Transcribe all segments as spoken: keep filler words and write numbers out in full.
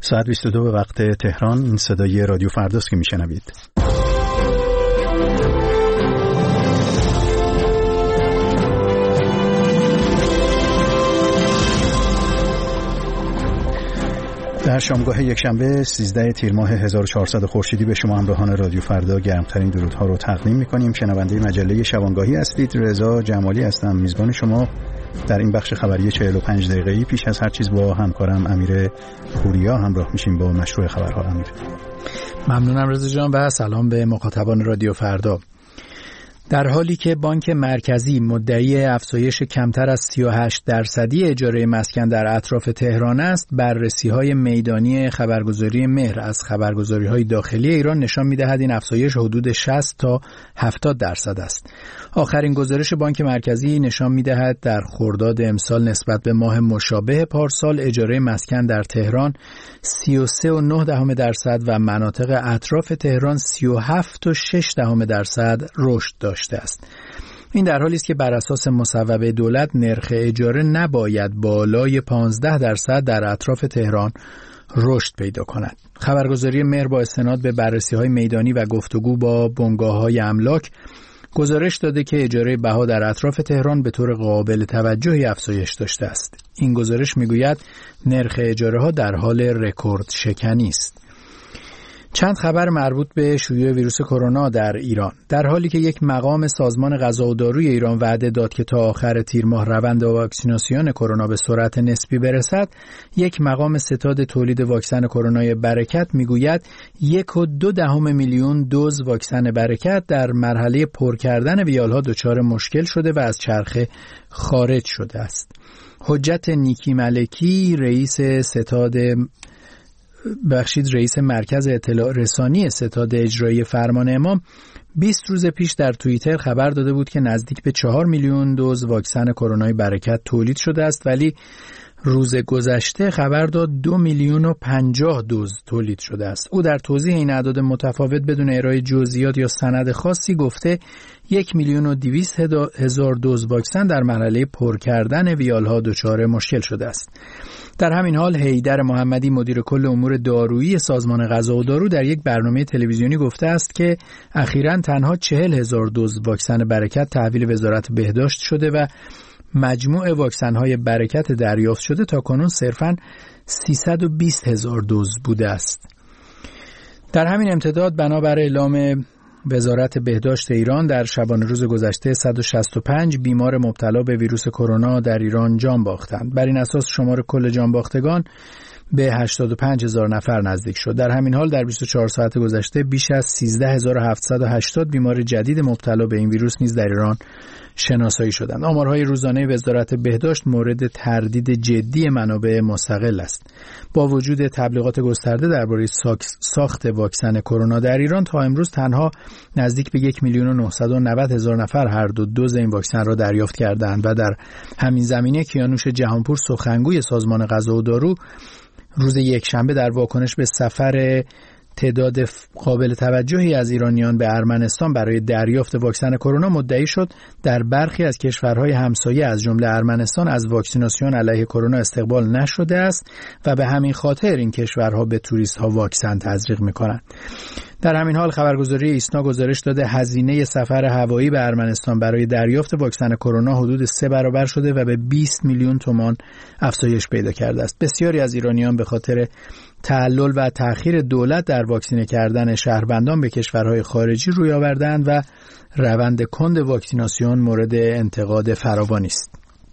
ساعت بیست و دو به وقت تهران. این صدای رادیو فرداست که میشنوید. در شامگاه یکشنبه سیزده تیر ماه هزار و چهارصد خورشیدی به شما همراهان رادیو فردا گرمترین درودها رو تقدیم می‌کنیم. شنونده مجله شبانگاهی هستید. رضا جمالی هستم، میزبان شما در این بخش خبری چهل و پنج دقیقه‌ای. پیش از هر چیز با همکارم امیر پوریا همراه میشیم با مشروع خبرها. امیر. ممنونم رضا جان و سلام به مخاطبان رادیو فردا. در حالی که بانک مرکزی مدعی افزایش کمتر از سی و هشت درصدی اجاره مسکن در اطراف تهران است، بررسی‌های میدانی خبرگزاری مهر از خبرگزاری‌های داخلی ایران نشان می‌دهد این افزایش حدود شصت تا هفتاد درصد است. آخرین گزارش بانک مرکزی نشان می‌دهد در خرداد امسال نسبت به ماه مشابه پارسال اجاره مسکن در تهران سی و سه و نه دهم درصد و مناطق اطراف تهران سی و هفت و شش دهم درصد رشد داشت است. این در حالی است که بر اساس مصوبه دولت نرخ اجاره نباید بالای پانزده درصد در اطراف تهران رشد پیدا کند. خبرگزاری مهر با استناد به بررسی‌های میدانی و گفتگو با بنگاه‌های املاک گزارش داده که اجاره بها در اطراف تهران به طور قابل توجهی افزایش داشته است. این گزارش می‌گوید نرخ اجاره‌ها در حال رکورد شکنی است. چند خبر مربوط به شیوع ویروس کرونا در ایران. در حالی که یک مقام سازمان غذا و داروی ایران وعده داد که تا آخر تیر ماه روند واکسیناسیون کرونا به سرعت نسبی برسد، یک مقام ستاد تولید واکسن کرونای برکت میگوید یک و دو دهم میلیون دوز واکسن برکت در مرحله پر کردن ویالها دچار مشکل شده و از چرخه خارج شده است. حجت نیکی ملکی رئیس ستاد بخشید رئیس مرکز اطلاع رسانی ستاد اجرایی فرمان امام بیست روز پیش در توییتر خبر داده بود که نزدیک به چهار میلیون دوز واکسن کرونای برکت تولید شده است، ولی روز گذشته خبر داد دو میلیون و پنجاه دوز تولید شده است. او در توضیح این اعداد متفاوت بدون ارائه جزئیات یا سند خاصی گفته یک میلیون و دویست هزار دوز واکسن در مرحله پر کردن ویالها دچار مشکل شده است. در همین حال حیدر محمدی مدیر کل امور دارویی سازمان غذا و دارو در یک برنامه تلویزیونی گفته است که اخیراً تنها چهل هزار دوز واکسن برکت تحویل وزارت بهداشت شده و مجموع واکسن‌های برکت دریافت شده تا کنون صرفاً سیصد و بیست هزار دوز بوده است. در همین امتداد بنابر اعلام وزارت بهداشت ایران در شبانه روز گذشته صد و شصت و پنج بیمار مبتلا به ویروس کرونا در ایران جان باختند. بر این اساس شمار کل جان باختگان به هشتاد و پنج هزار نفر نزدیک شد. در همین حال در بیست و چهار ساعت گذشته بیش از سیزده هزار و هفتصد و هشتاد بیمار جدید مبتلا به این ویروس نیز در ایران شناسایی شدند. آمارهای روزانه وزارت بهداشت مورد تردید جدی منابع مستقل است. با وجود تبلیغات گسترده درباره ساخت واکسن کرونا در ایران، تا امروز تنها نزدیک به یک میلیون و نهصد و نود هزار نفر هر دو دوز این واکسن را دریافت کردند و در همین زمینه کیانوش جهانپور سخنگوی سازمان غذا و دارو روز یکشنبه در واکنش به سفر تعداد قابل توجهی از ایرانیان به ارمنستان برای دریافت واکسن کرونا مدعی شد در برخی از کشورهای همسایه از جمله ارمنستان از واکسیناسیون علیه کرونا استقبال نشده است و به همین خاطر این کشورها به توریست‌ها واکسن تزریق می‌کنند. در همین حال خبرگزاری ایسنا گزارش داده هزینه سفر هوایی به ارمنستان برای دریافت واکسن کرونا حدود سه برابر شده و به بیست میلیون تومان افزایش پیدا کرده است. بسیاری از ایرانیان به خاطر تعلل و تأخیر دولت در واکسینه کردن شهروندان به کشورهای خارجی روی آوردند و روند کند واکسیناسیون مورد انتقاد فراوانی است.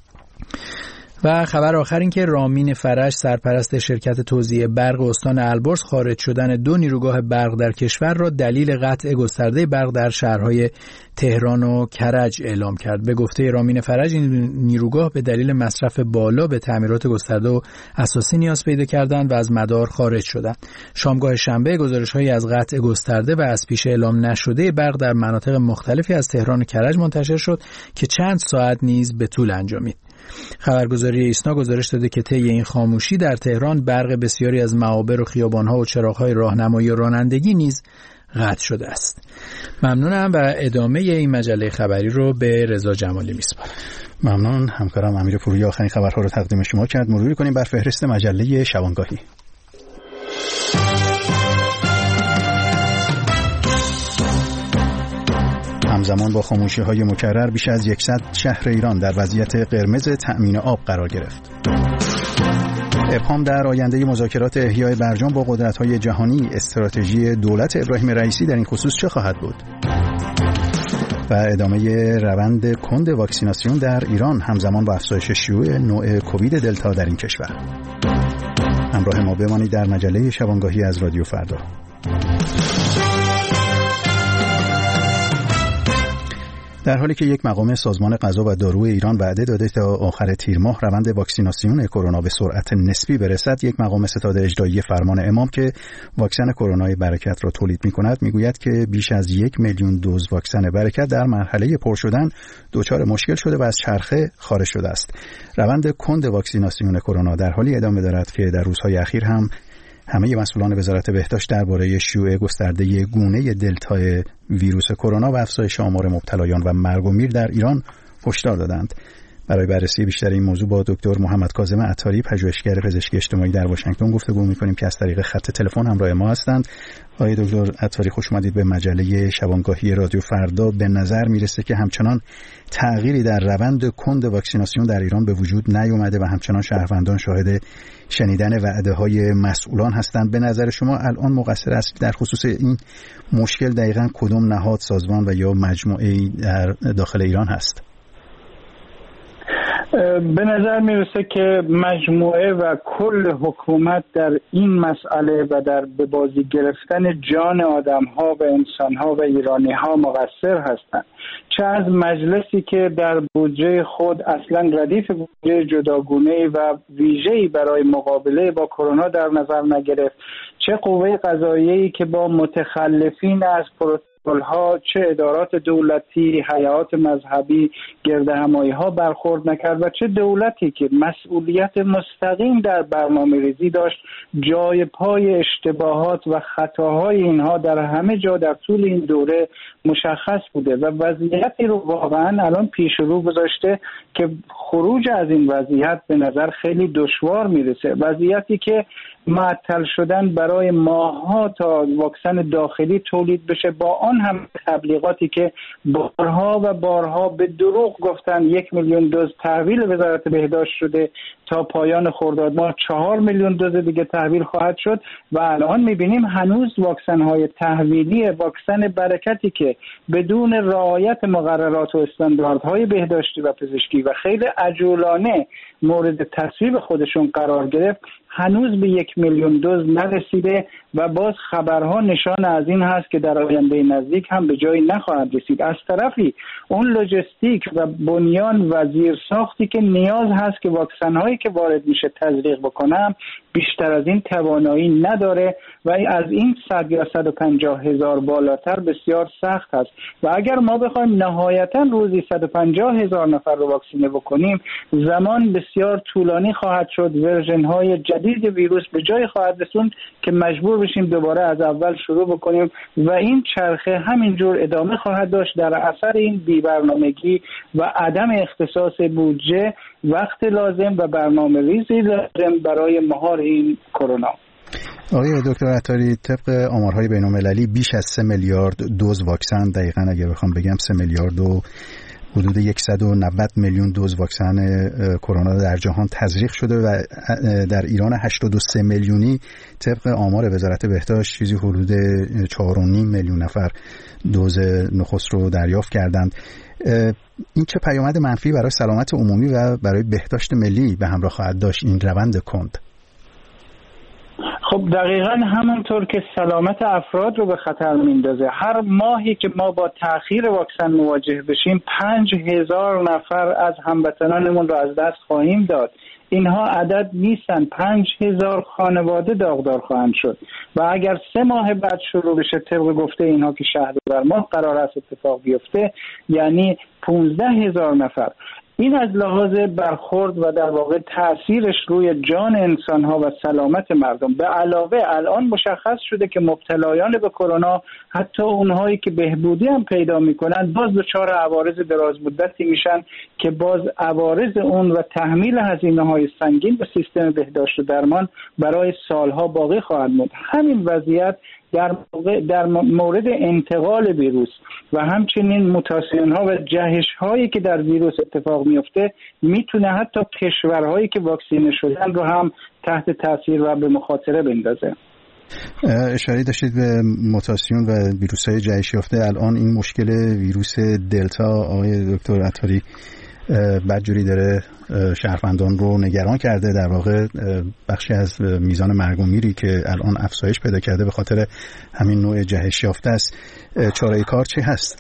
و خبر آخر این که رامین فرج سرپرست شرکت توزیع برق استان البرز خارج شدن دو نیروگاه برق در کشور را دلیل قطع گسترده برق در شهرهای تهران و کرج اعلام کرد. به گفته رامین فرج این نیروگاه به دلیل مصرف بالا به تعمیرات گسترده و اساسی نیاز پیدا کردند و از مدار خارج شدند. شامگاه شنبه گزارش‌هایی از قطع گسترده و از پیش اعلام نشده برق در مناطق مختلفی از تهران و کرج منتشر شد که چند ساعت نیز به طول انجامید. خبرگزاری ایسنا گزارش داده که طی این خاموشی در تهران برق بسیاری از معابر و خیابان‌ها و چراغ‌های راهنمایی و رانندگی نیز قطع شده است. ممنونم و ادامه این مجله خبری رو به رضا جمالی میسپارم. ممنون. همکارم امیر پوریا آخرین خبرها رو تقدیم شما کرد. مرور کنیم بر فهرست مجله شبانگاهی. همزمان با خاموشی‌های مکرر بیش از صد شهر ایران در وضعیت قرمز تأمین آب قرار گرفت. ابهام در آینده مذاکرات احیای برجام با قدرت‌های جهانی، استراتژی دولت ابراهیم رئیسی در این خصوص چه خواهد بود؟ و ادامه روند کند واکسیناسیون در ایران همزمان با افزایش شیوع نوع کووید دلتا در این کشور. همراه ما بمانید در مجله شبانگاهی از رادیو فردا. در حالی که یک مقام سازمان غذا و دارو ایران وعده داده تا آخر تیر ماه روند واکسیناسیون کرونا به سرعت نسبی برسد، یک مقام ستاد اجرایی فرمان امام که واکسن کرونای برکت را تولید می‌کند میگوید که بیش از یک میلیون دوز واکسن برکت در مرحله پر شدن دچار مشکل شده و از چرخه خارج شده است. روند کند واکسیناسیون کرونا در حالی ادامه دارد که در روزهای اخیر هم همه مسئولان وزارت بهداشت درباره شیوع گسترده گونه دلتا ویروس کرونا و افزایش آمار مبتلایان و مرگ و میر در ایران هشدار دادند. برای بررسی بیشتر این موضوع با دکتر محمد کاظم عطاری، پژوهشگر پزشکی اجتماعی در واشنگتن گفتگو می‌کنیم که از طریق خط تلفن همراه ما هستند. آقای دکتر عطاری، خوش اومدید به مجله شبانگاهی رادیو فردا. به نظر میرسه که همچنان تغییری در روند کند واکسیناسیون در ایران به وجود نیامده و همچنان شهروندان شاهد شنیدن وعده‌های مسئولان هستند. به نظر شما الان مقصر است در خصوص این مشکل دقیقاً کدام نهاد، سازمان و یا مجموعه‌ای در داخل ایران هست؟ به نظر میرسه که مجموعه و کل حکومت در این مسئله و در به بازی گرفتن جان آدم‌ها و انسان‌ها و ایرانی‌ها مقصر هستند. چه از مجلسی که در بودجه خود اصلا ردیف بودجه جداگانه‌ای و ویژه‌ای برای مقابله با کرونا در نظر نگرفت، چه قوه قضاییه‌ای که با متخلفین از ها، چه ادارات دولتی، هیئات مذهبی، گردهمایی‌ها برخورد نکرد و چه دولتی که مسئولیت مستقیم در برنامه‌ریزی داشت جای پای اشتباهات و خطاهای اینها در همه جا در طول این دوره مشخص بوده و وضعیتی رو واقعا الان پیش رو گذاشته که خروج از این وضعیت به نظر خیلی دشوار میرسه. وضعیتی که معطل شدن برای ماه‌ها تا واکسن داخلی تولید بشه، با آن هم تبلیغاتی که بارها و بارها به دروغ گفتن یک میلیون دوز تحویل وزارت بهداشت شده، تا پایان خرداد ماه چهار میلیون دوز دیگه تحویل خواهد شد و الان میبینیم هنوز واکسن‌های تحویلی واکسن برکتی که بدون رعایت مقررات و استانداردهای بهداشتی و پزشکی و خیلی عجولانه مورد تصویب خودشون قرار گرفت هنوز به یک میلیون دوز نرسیده و باز خبرها نشان از این هست که در آینده نزدیک هم به جایی نخواهد رسید. از طرفی اون لوجستیک و بنیان و زیرساختی که نیاز هست که واکسن‌هایی که وارد میشه تزریق بکنم بیشتر از این توانایی نداره و از این صد یا صد و پنجاه هزار بالاتر بسیار سخت است و اگر ما بخوایم نهایتاً روزی صد و پنجاه هزار نفر رو واکسینه بکنیم زمان بسیار طولانی خواهد شد. ورژن‌های جدید ویروس به جای خواهد رسوند که مجبور بشیم دوباره از اول شروع بکنیم و این چرخه همینجور ادامه خواهد داشت در اثر این بی‌برنامگی و عدم اختصاص بودجه، وقت لازم و برنامه ریزی لازم برای مهار این کرونا. آقای دکتر عطاری، طبق آمارهای بین‌المللی بیش از سه میلیارد دوز واکسن، دقیقاً اگه بخوام بگم سه میلیارد و حدود صد و نود میلیون دوز واکسن کرونا در جهان تزریق شده و در ایران هشتاد و سه میلیونی طبق آمار وزارت بهداشت چیزی حدود چهار و نیم میلیون نفر دوز نخست رو دریافت کردند. این چه پیامد منفی برای سلامت عمومی و برای بهداشت ملی به همراه خواهد داشت این روند کند؟ خب دقیقاً همونطور که سلامت افراد رو به خطر میندازه، هر ماهی که ما با تأخیر واکسن مواجه بشیم پنج هزار نفر از هموطنانمون رو از دست خواهیم داد. اینها عدد نیستن، پنج هزار خانواده داغدار خواهند شد و اگر سه ماه بعد شروع بشه طبق گفته اینها که شهریور ماه قرار است اتفاق بیفته، یعنی پونزده هزار نفر. این از لحاظ برخورد و در واقع تأثیرش روی جان انسان‌ها و سلامت مردم. به علاوه الان مشخص شده که مبتلایان به کرونا، حتی اونهایی که بهبودی هم پیدا می‌کنن، باز دچار عوارض دراز مدتی میشن که باز عوارض اون و تحمیل هزینه‌های سنگین به سیستم بهداشت و درمان برای سالها باقی خواهد موند. همین وضعیت در در مورد انتقال ویروس و همچنین موتاسیون ها و جهش هایی که در ویروس اتفاق میفته میتونه حتی کشورهایی که واکسینه شدن رو هم تحت تاثیر و به مخاطره بندازه. اشاره داشتید به موتاسیون و ویروس های جهش یافته. الان این مشکل ویروس دلتا آقای دکتر عطاری بدجوری داره شهروندان رو نگران کرده. در واقع بخشی از میزان مرگ و میری که الان افزایش پیدا کرده به خاطر همین نوع جهش یافته است. چاره کار چی هست؟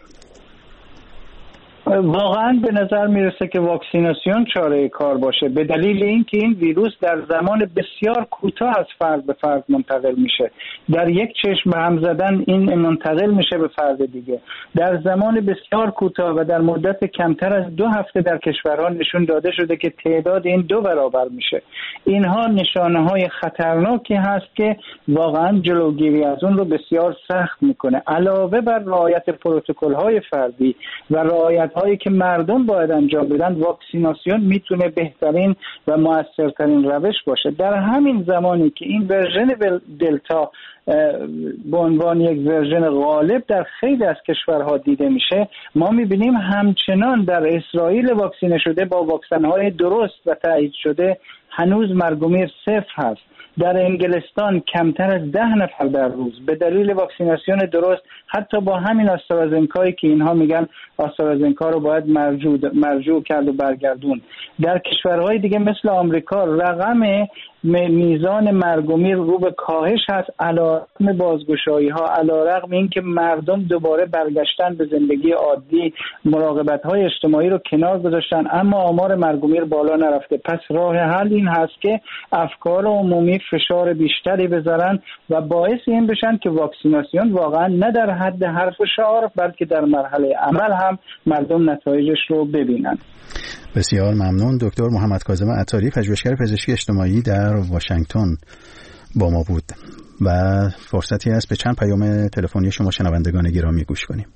واقعا به نظر میرسه که واکسیناسیون چاره کار باشه، به دلیل اینکه این ویروس در زمان بسیار کوتاه از فرد به فرد منتقل میشه. در یک چشم به هم زدن این منتقل میشه به فرد دیگه. در زمان بسیار کوتاه و در مدت کمتر از دو هفته در کشورها نشون داده شده که تعداد این دو برابر میشه. اینها نشانه های خطرناکی هست که واقعا جلوگیری از اون رو بسیار سخت میکنه. علاوه بر رعایت پروتکل های فردی و رعایت هایی که مردم باید انجام بدن، واکسیناسیون میتونه بهترین و موثرترین روش باشه. در همین زمانی که این ورژن دلتا به عنوان یک ورژن غالب در خیلی از کشورها دیده میشه، ما میبینیم همچنان در اسرائیل واکسینه شده با واکسن های درست و تایید شده هنوز مرگ و میر صفر هست. در انگلستان کمتر از ده نفر در روز به دلیل واکسیناسیون درست، حتی با همین آسترازنکایی که اینها میگن آسترازنکا رو باید مرجوع مرجوع کرد و برگردون. در کشورهای دیگه مثل آمریکا رقم میزان مرگ و میر رو به کاهش هست، علیرغم بازگشایی ها، علیرغم اینکه مردم دوباره برگشتن به زندگی عادی، مراقبت های اجتماعی رو کنار گذاشتن، اما آمار مرگ و میر بالا نرفته. پس راه حل این هست که افکار عمومی فشار بیشتری بذارن و باعث این بشن که واکسیناسیون واقعا نه در حد حرف و شعار بلکه در مرحله عمل هم مردم نتایجش رو ببینن. بسیار ممنون. دکتر محمد کاظم عطاری، پژوهشگر پزشکی اجتماعی در واشنگتن با ما بود و فرصتی است به چند پیام تلفنی شما شنوندگان گرامی گوش کنیم.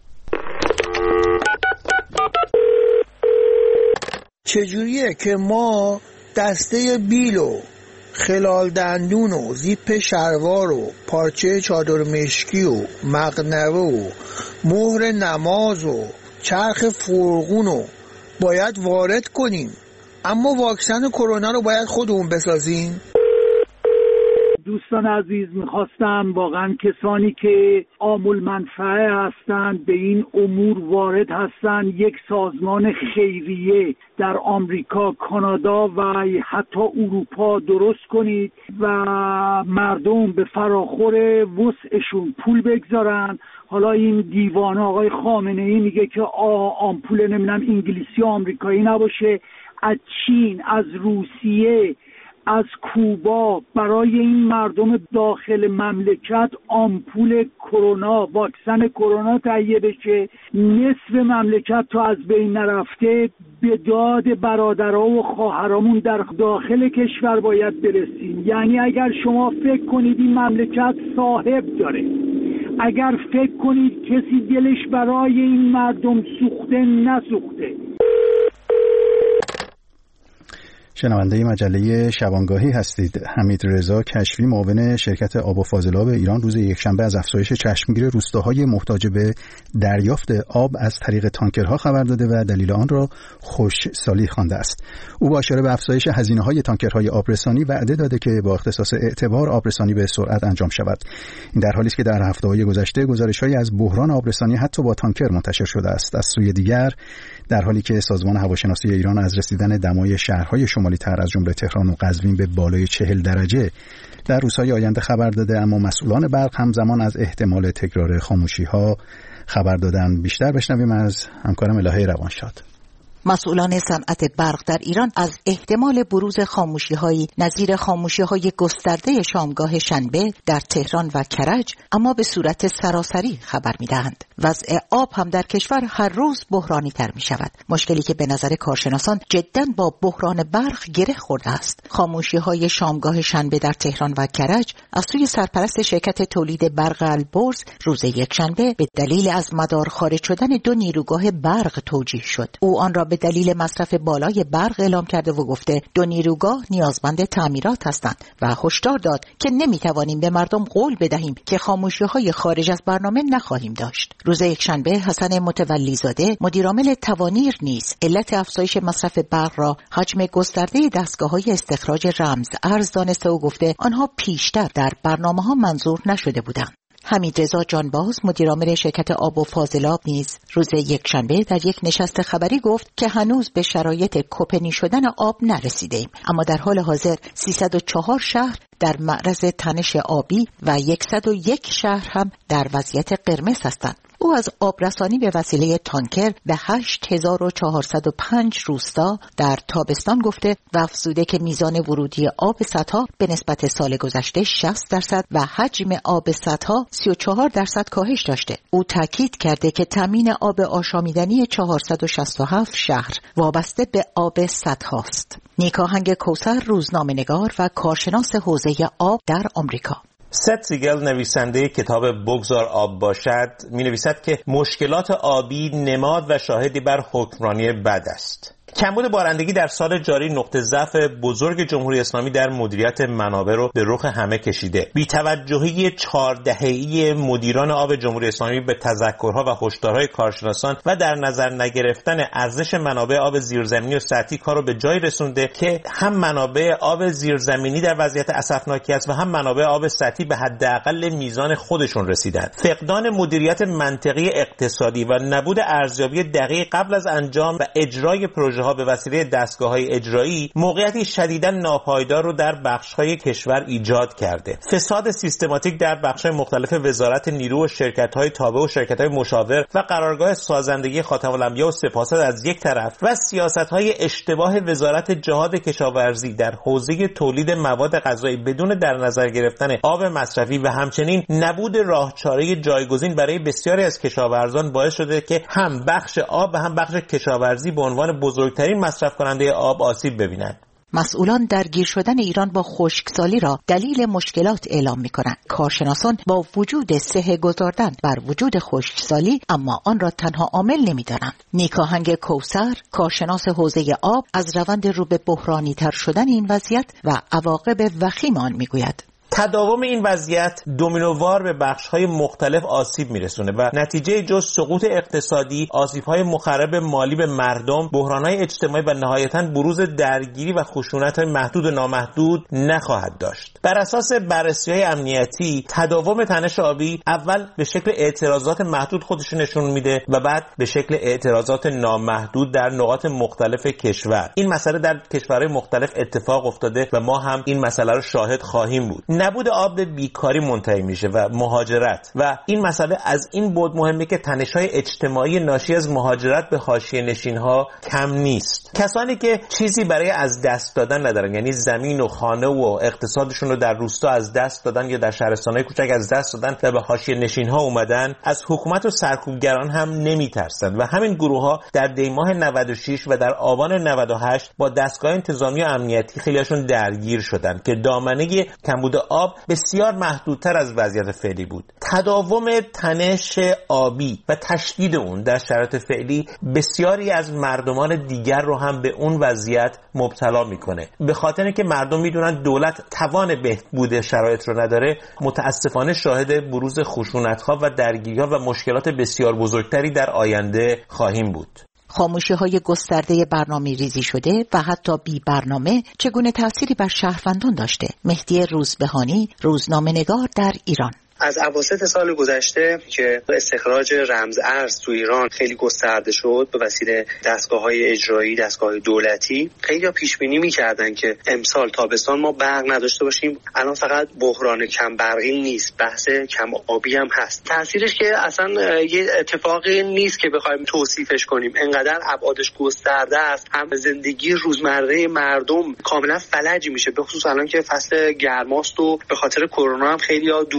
چجوریه که ما دسته بیلو، خلال دندون و زیپ شلوار و پارچه چادر مشکی و مقنعه و مهر نماز و چرخ فرغون و باید وارد کنیم، اما واکسن کرونا رو باید خودمون بسازیم؟ دوستان عزیز، میخواستم واقعا کسانی که عامل منفعه هستند، به این امور وارد هستند، یک سازمان خیریه در آمریکا، کانادا و حتی اروپا درست کنید و مردم به فراخور وسعشون پول بگذارن. حالا این دیوانه آقای خامنه ای میگه که آمپول نمیدونم انگلیسی و آمریکایی نباشه، از چین، از روسیه، از کوبا برای این مردم داخل مملکت آمپول کرونا، واکسن کرونا تهیه بشه. نصف مملکت تا از بین نرفته، به داد برادرها و خواهرامون در داخل کشور باید برسیم. یعنی اگر شما فکر کنید این مملکت صاحب داره، اگر فکر کنید کسی دلش برای این مردم سوخته نسوخته. شنونده مجله شبانگاهی هستید. حمید رضا کشفی، معاون شرکت آب و فاضلاب ایران، روز یکشنبه از افزایش چشمگیر روستاهای محتاج به دریافت آب از طریق تانکرها خبر داده و دلیل آن را خوشسالی خوانده است. او با اشاره به افزایش هزینه‌های تانکرهای آبرسانی وعده داده که با اختصاص اعتبار آبرسانی به سرعت انجام شود. این در حالی است که در هفته‌های گذشته گزارش‌هایی از بحران آبرسانی حتی با تانکر منتشر شده است. از سوی دیگر در حالی که سازمان هواشناسی ایران از رسیدن دمای شهرهای شمالی تر از جمله تهران و قزوین به بالای چهل درجه در روزهای آینده خبر داده، اما مسئولان برق همزمان از احتمال تکرار خاموشی‌ها خبر دادن. بیشتر بشنویم از همکارم الهه روانشاد. مسئولان صنعت برق در ایران از احتمال بروز خاموشی‌هایی نظیر خاموشی‌های گسترده شامگاه شنبه در تهران و کرج، اما به صورت سراسری خبر می‌دهند. وضع آب هم در کشور هر روز بحرانی‌تر می‌شود، مشکلی که به نظر کارشناسان جداً با بحران برق گره خورده است. خاموشی‌های شامگاه شنبه در تهران و کرج از سوی سرپرست شرکت تولید برق البرز روز یکشنبه به دلیل از مدار خارج شدن دو نیروگاه برق توجیه شد. او آن را به دلیل مصرف بالای برق اعلام کرده و گفته دو نیروگاه نیازمند تعمیرات هستند و هشدار داد که نمیتوانیم به مردم قول بدهیم که خاموشی‌های خارج از برنامه نخواهیم داشت. روز یکشنبه حسن متولی‌زاده مدیرعامل توانیر نیز علت افزایش مصرف برق را حجم گسترده دستگاه‌های استخراج رمز ارز دانسته و گفته آنها پیشتر در برنامه‌ها منظور نشده بودند. حمیدرضا جانباز مدیرعامل شرکت آب و فاضلاب نیز روز یکشنبه در یک نشست خبری گفت که هنوز به شرایط کپنی شدن آب نرسیدیم، اما در حال حاضر سیصد و چهار شهر در معرض تنش آبی و صد و یک شهر هم در وضعیت قرمز هستند. او از آبرسانی به وسیله تانکر به هشت هزار و چهارصد و پنج روستا در تابستان گفته و افزوده که میزان ورودی آب سدها به نسبت سال گذشته شصت درصد و حجم آب سدها سی و چهار درصد کاهش داشته. او تاکید کرده که تامین آب آشامیدنی چهارصد و شصت و هفت شهر وابسته به آب سدهاست. نیکاهنگ کوثر روزنامه‌نگار و کارشناس حوزه آب در آمریکا. ست سیگل نویسنده کتاب بگذار آب باشد می نویسد که مشکلات آبی نماد و شاهدی بر حکمرانی بد است. کمبود بارندگی در سال جاری نقطه ضعف بزرگ جمهوری اسلامی در مدیریت منابع رو به رخ همه کشیده. بی‌توجهی چهار دهه‌ای مدیران آب جمهوری اسلامی به تذکرها و هشدارهای کارشناسان و در نظر نگرفتن ارزش منابع آب زیرزمینی و سطحی کار رو به جای رسونده که هم منابع آب زیرزمینی در وضعیت اسفناکی است و هم منابع آب سطحی به حداقل میزان خودشون رسیدند. فقدان مدیریت منطقی اقتصادی و نبود ارزیابی دقیق قبل از انجام و اجرای پروژه ها به وسیله دستگاه‌های اجرایی موقعیتی شدیداً ناپایدار رو در بخش‌های کشور ایجاد کرده. فساد سیستماتیک در بخش‌های مختلف وزارت نیرو و شرکت‌های تابع و شرکت‌های مشاور و قرارگاه سازندگی خاتم الانبیا و سپاسد از یک طرف و سیاست‌های اشتباه وزارت جهاد کشاورزی در حوزه تولید مواد غذایی بدون در نظر گرفتن آب مصرفی و همچنین نبود راهچاره جایگزین برای بسیاری از کشاورزان باعث شده که هم بخش آب و هم بخش کشاورزی به عنوان بزرگ ترین مصرف کننده آب آسیب ببینند. مسئولان درگیر شدن ایران با خشکسالی را دلیل مشکلات اعلام می‌کنند. کارشناسان با وجود صحه گذاردن بر وجود خشکسالی اما آن را تنها عامل نمی‌دانند. نیکاهنگ کوثر کارشناس حوزه آب از روند رو به بحرانی تر شدن این وضعیت و عواقب وخیم آن می‌گوید. تداوم این وضعیت دومینووار به بخش‌های مختلف آسیب میرسونه و نتیجه جز سقوط اقتصادی، آسیب‌های مخرب مالی به مردم، بحران‌های اجتماعی و نهایتاً بروز درگیری و خشونت‌های محدود و نامحدود نخواهد داشت. بر اساس بررسی‌های امنیتی، تداوم تنش آبی اول به شکل اعتراضات محدود خودش نشون میده و بعد به شکل اعتراضات نامحدود در نقاط مختلف کشور. این مسئله در کشورهای مختلف اتفاق افتاده و ما هم این مسئله رو شاهد خواهیم بود. نبود آب به بیکاری منتهی میشه و مهاجرت و این مسئله از این بود مهمه که تنش‌های اجتماعی ناشی از مهاجرت به حاشیه نشین‌ها کم نیست. کسانی که چیزی برای از دست دادن ندارن، یعنی زمین و خانه و اقتصادشون رو در روستا از دست دادن یا در شهرستان‌های کوچک از دست دادن و به حاشیه نشین‌ها اومدن، از حکومت و سرکوبگران هم نمیترسن و همین گروه‌ها در دیماه نود و شش و در آبان نود و هشت با دستگاه انتظامی و امنیتی خیلیشون درگیر شدن که دامنه کمبود آب بسیار محدودتر از وضعیت فعلی بود. تداوم تنش آبی و تشدید اون در شرایط فعلی بسیاری از مردمان دیگر رو هم به اون وضعیت مبتلا میکنه. به خاطر اینکه مردم میدونن دولت توان بهبود شرایط رو نداره، متاسفانه شاهد بروز خشونت‌ها و درگیری‌ها و مشکلات بسیار بزرگتری در آینده خواهیم بود. خاموشی‌های گسترده برنامه ریزی شده و حتی بی برنامه چگونه تأثیری بر شهروندان داشته؟ مهدی روزبهانی روزنامه‌نگار در ایران. از اواسط سال گذشته که استخراج رمز ارز تو ایران خیلی گسترده شد به وسیله دستگاه‌های اجرایی، دستگاه دولتی، خیلی‌ها پیش بینی می‌کردن که امسال تابستان ما برق نداشته باشیم. الان فقط بحران کم برقی نیست، بحث کم آبی هم هست. تأثیرش که اصلا یه اتفاقی نیست که بخوایم توصیفش کنیم، انقدر ابعادش گسترده است، هم زندگی روزمره مردم کاملا فلج میشه، به خصوص الان که فصل گرماست و به خاطر کرونا هم خیلی‌ها دورکاری می‌کنن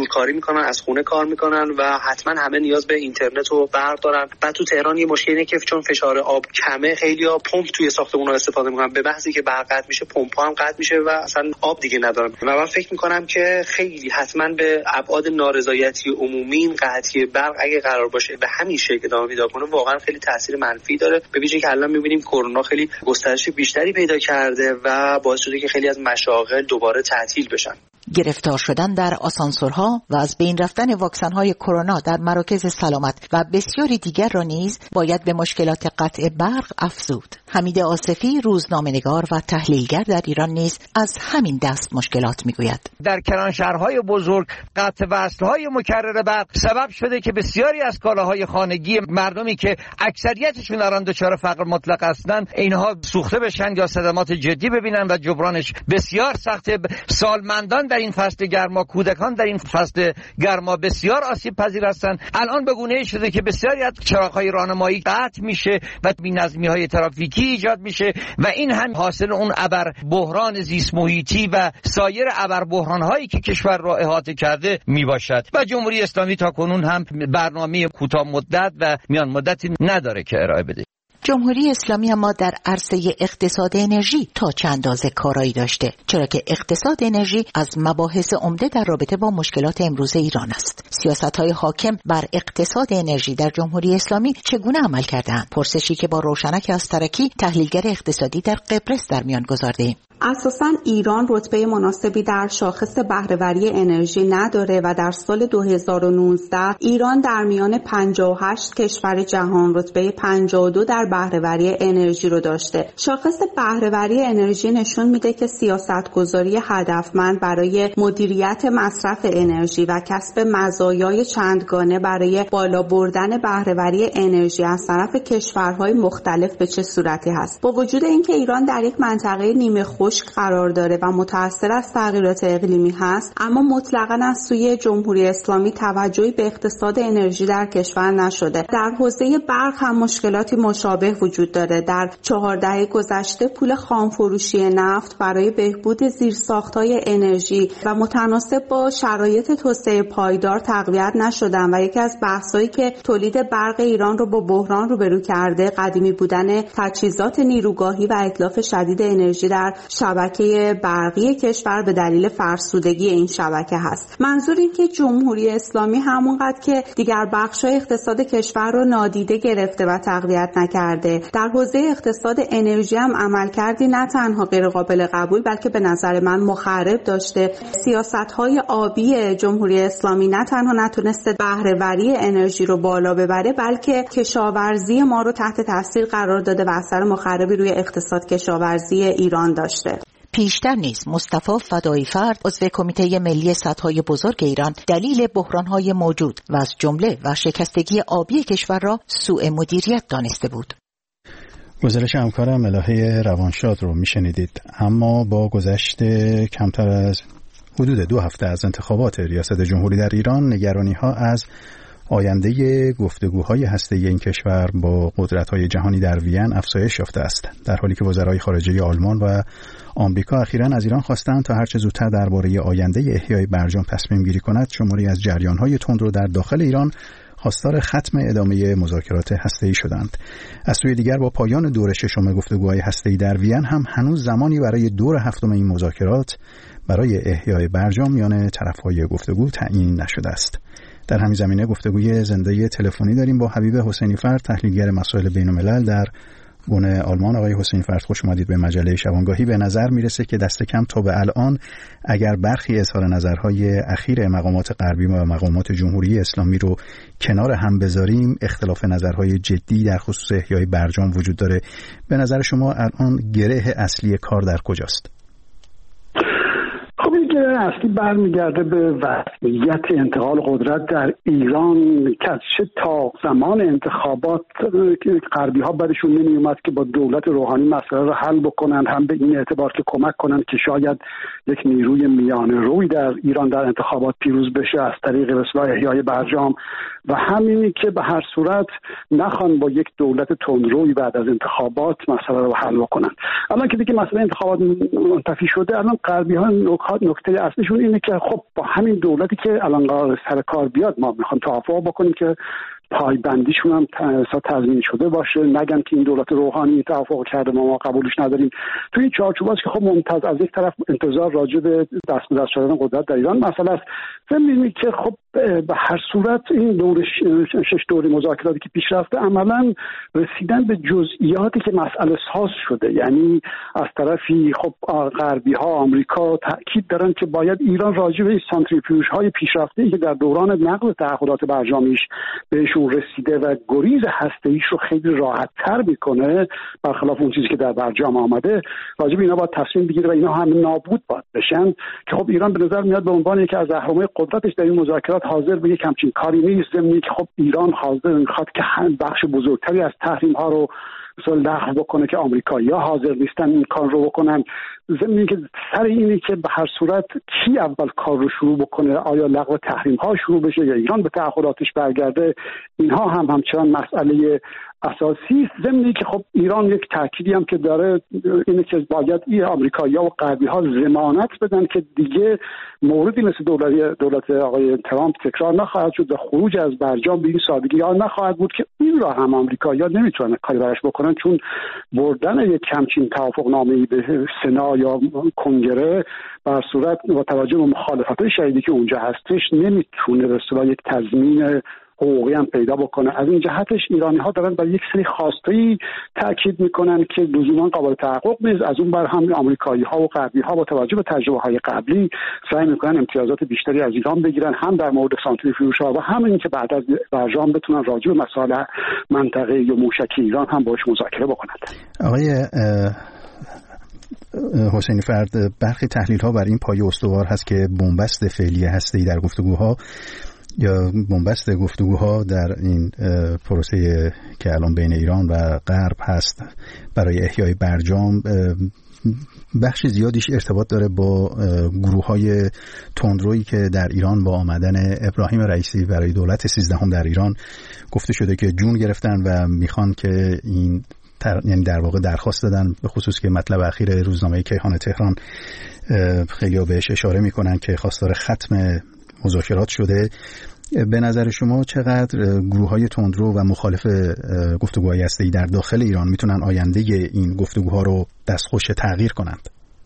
میکنن، از خونه کار میکنن و حتما همه نیاز به اینترنت و برق دارن. بعد تو تهران یه مشکلی اینه که چون فشار آب کمه، خیلی‌ها پمپ توی ساختمون‌ها استفاده میکنن. به محضی که برق قطع میشه پمپ‌ها هم قطع میشه و اصلا آب دیگه ندارن. و من فکر میکنم که خیلی حتما به ابعاد نارضایتی عمومی این قطعی برق اگه قرار باشه به همین شکل ادامه پیدا کنه واقعا خیلی تاثیر منفی داره. به ویژه که الان می‌بینیم کرونا خیلی گسترش بیشتری پیدا کرده و باعث شده که خیلی از مشاغل دوباره تعطیل بشن. گرفتار شدن در آسانسورها و از بین رفتن واکسن‌های کرونا در مراکز سلامت و بسیاری دیگر را نیز باید به مشکلات قطع برق افزود. حمید آصفی روزنامه‌نگار و تحلیلگر در ایران نیز از همین دست مشکلات میگوید. در کرانشهرهای بزرگ قطع وصل‌های مکرر برق سبب شده که بسیاری از کالاهای خانگی مردمی که اکثریتشون در آن دچار فقر مطلق هستند اینها سوخته بشن یا صدمات جدی ببینن و جبرانش بسیار سخته. سالمندان در این فصل گرما، کودکان در این فصل گرما بسیار آسیب پذیر هستند. الان به گونه‌ای شده که بسیاری از چراغ‌های راهنمایی قطع میشه و بی‌نظمی‌های ترافیکی ایجاد میشه و این هم حاصل اون ابر بحران زیست محیطی و سایر ابر بحران‌هایی که کشور را احاطه کرده میباشد. و جمهوری اسلامی تا کنون هم برنامه کوتاه مدت و میان مدتی نداره که ارائه بده. جمهوری اسلامی اما در عرصه اقتصاد انرژی تا چند اندازه کارایی داشته، چرا که اقتصاد انرژی از مباحث عمده در رابطه با مشکلات امروز ایران است. سیاست‌های حاکم بر اقتصاد انرژی در جمهوری اسلامی چگونه عمل کرده‌اند؟ پرسشی که با روشنک استرکی تحلیلگر اقتصادی در قبرس در میان گذارده‌ایم. اساساً ایران رتبه مناسبی در شاخص بهره‌وری انرژی نداره و در سال دو هزار و نوزده ایران در میان پنجاه و هشت کشور جهان رتبه پنجاه و دو در بهره‌وری انرژی رو داشته. شاخص بهره‌وری انرژی نشون میده که سیاست‌گذاری هدفمند برای مدیریت مصرف انرژی و کسب مزایای چندگانه برای بالا بردن بهره‌وری انرژی از طرف کشورهای مختلف به چه صورتی هست. با وجود اینکه ایران در یک منطقه نیمه خشک قرار داره و متأثر از تغییرات اقلیمی هست، اما مطلقاً از سوی جمهوری اسلامی توجهی به اقتصاد انرژی در کشور نشده. در حوزه برق هم مشکلاتی مشابه وجود داره. در چهار دهه گذشته پول خامفروشی نفت برای بهبود زیرساخت‌های انرژی و متناسب با شرایط توسعه پایدار تقویت نشدن و یکی از بحث‌هایی که تولید برق ایران رو با بحران روبرو کرده قدیمی بودن تجهیزات نیروگاهی و اتلاف شدید انرژی در شبکه برقی کشور به دلیل فرسودگی این شبکه هست. منظور این که جمهوری اسلامی همونقدر که دیگر بخش‌های اقتصاد کشور رو نادیده گرفته و تقویت نکرده، در حوزه اقتصاد انرژی هم عملکردی نه تنها غیر قابل قبول بلکه به نظر من مخرب داشته. سیاست‌های آبی جمهوری اسلامی نه تنها نتونسته بهره‌وری انرژی رو بالا ببره بلکه کشاورزی ما رو تحت تاثیر قرار داده و اثر مخربی روی اقتصاد کشاورزی ایران داشته. پیشتر نیز مصطفی فدایی فرد عضو کمیته ملی سدهای بزرگ ایران دلیل بحران‌های موجود و از جمله ورشکستگی آبی کشور را سوء مدیریت دانسته بود. گزارش همکارم ملاحه روانشاد رو میشنیدید. اما با گذشت کمتر از حدود دو هفته از انتخابات ریاست جمهوری در ایران، نگرانی‌ها از آینده گفتگوهای هسته‌ای این کشور با قدرت‌های جهانی در وین افزایش یافته است، در حالی که وزرای خارجه آلمان و آمریکا اخیراً از ایران خواستند تا هرچه زودتر درباره آینده احیای برجام تصمیم گیری کند. شماری از جریان‌های تندرو در داخل ایران خواستار ختم ادامه مذاکرات هسته‌ای شدند. از سوی دیگر با پایان دور ششم گفتگوهای هسته‌ای در وین هم هنوز زمانی برای دور هفتم این مذاکرات برای احیای برجام میان طرف‌های گفتگو تعیین نشده است. در همین زمینه گفتگوی زنده تلفنی داریم با حبیب حسینی فرد، تحلیلگر مسائل بین‌الملل در بن آلمان. آقای حسینی فرد، خوش اومدید به مجله شبانگاهی. به نظر میرسه که دست کم تا به الان اگر برخی اظهار نظرهای اخیر مقامات غربی و مقامات جمهوری اسلامی رو کنار هم بذاریم، اختلاف نظرهای جدی در خصوص احیای برجام وجود داره. به نظر شما الان گره اصلی کار در کجاست؟ اصلی برمیگرده به وضعیت انتقال قدرت در ایران که از چه تا زمان انتخابات غربی ها بعدشون نمی اومد که با دولت روحانی مسئله رو حل بکنن، هم به این اعتبار که کمک کنن که شاید یک نیروی میانه روی در ایران در انتخابات پیروز بشه از طریق به اصطلاح احیای برجام، و همینی که به هر صورت نخوان با یک دولت تندروی بعد از انتخابات مسئله رو حل بکنن. الان که دیگه مسئله انتخابات منتفی شده، الان غربی ها نکته اصلیشون اینه که خب با همین دولتی که الان سر کار بیاد ما میخوام توافق بکنیم که پایبندیشون هم تضمین شده باشه، نگن که این دولت روحانی توافق کرده ما, ما قبولش نداریم. تو این چارچوب است که خب ممتاز از یک طرف انتظار راجع به دست به دست شدن قدرت در ایران مسئله است، می‌بینید که خب به هر صورت این دور شش دوره مذاکراتی که پیش رفته عملاً رسیدن به جزئیاتی که مسئله ساز شده، یعنی از طرفی خب غربی ها آمریکا تاکید دارن که باید ایران راجع به سانتریفیوژ های پیشرفته‌ای که در دوران نقض تعهدات برجامیش بهشون رسیده و گریز هسته‌ایش رو خیلی راحت‌تر میکنه برخلاف اون چیزی که در برجام آمده، راجع به اینا باید تصمیم بگیره و اینا همه نابود باید بشن که خب ایران به نظر میاد به عنوان یکی از اهرم‌های قدرتش در این مذاکرات حاضر به یک همچین کاری نیست. ضمن که خب ایران حاضر میخواد که بخش بزرگتری از تحریم ها رو مثلا لغو بکنه که آمریکایی‌ها حاضر نیستن این کار رو بکنن. ضمن که سر اینه که به هر صورت کی اول کار رو شروع بکنه، آیا لغو تحریم ها شروع بشه یا ایران به تعهداتش برگرده، اینها هم همچنان مسئله اساسی است. ضمن که خب ایران یک تأکیدی هم که داره اینه که باید این آمریکایی‌ها و غربی‌ها ضمانت بدن که دیگه موردی مثل دولت دولت آقای ترامپ تکرار نخواهد شد و خروج از برجام به این سادگی ها نخواهد بود که این را هم آمریکایی‌ها نمیتونن کاری براش بکنن، چون بردن یک همچین توافقنامه‌ای به سنا یا کنگره بر صورت با توجه به مخالفت‌های شدیدی که اونجا هستش نمیتونه به اصطلاح یک تضمین حقوقی هم پیدا بکنه. از این جهتش ایرانی ها دارن بر یک سری خواستایی تاکید میکنن که لزوما قابل تحقق نیست. از اون بر هم آمریکایی ها و غربی ها با توجه به تجربه های قبلی سعی میکنن امتیازات بیشتری از ایران بگیرن، هم در مورد سانتریفیوژ ها و هم اینکه بعد از برجام بتونن راجع به مسائل منطقه یا موشکی ایران هم باهاش مذاکره بکنند. آقای حسینی فرد، برخی تحلیل ها بر این پایه استوار هست که بنبست فعلی هسته‌ای در گفتگوها یا بنبست گفتگوها در این پروسه که الان بین ایران و غرب هست برای احیای برجام بخش زیادیش ارتباط داره با گروه‌های تندرویی که در ایران با آمدن ابراهیم رئیسی برای دولت سیزدهم در ایران گفته شده که جون گرفتن و میخوان که این تر... یعنی در واقع درخواست دادن، به خصوص که مطلب اخیر روزنامه کیهان تهران خیلی بهش اشاره میکنن که خواستار ختم مذاکرات شده. به نظر شما چقدر گروه‌های تندرو و مخالف گفتگوهای هسته‌ای در داخل ایران میتونن آینده این گفتگوها رو دستخوش تغییر کنند؟